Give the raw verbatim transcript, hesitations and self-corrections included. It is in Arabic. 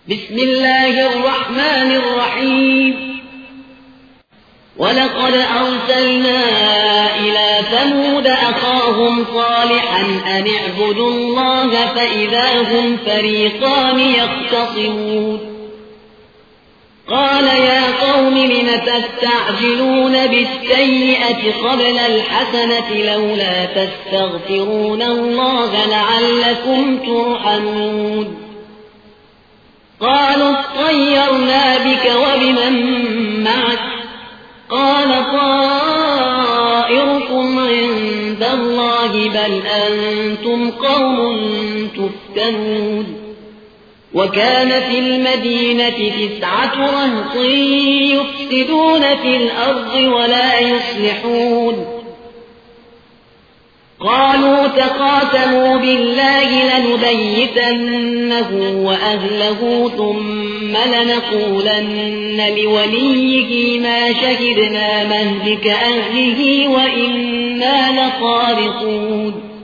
بسم الله الرحمن الرحيم ولقد أرسلنا إلى ثمود أخاهم صالحا أن اعبدوا الله فإذا هم فريقان يختصمون قال يا قوم لم تستعجلون بالسيئة قبل الحسنة لولا تستغفرون الله لعلكم ترحمون قالوا اطيرنا بك وبمن معك قال طائركم عند الله بل أنتم قوم تفتنون وكان في المدينة تسعة رهط يفسدون في الأرض ولا يصلحون قالوا تقاسموا بالله لنبيتنه وأهله ثم لنقولن لوليه ما شهدنا مهلك أهله وإنا لصادقون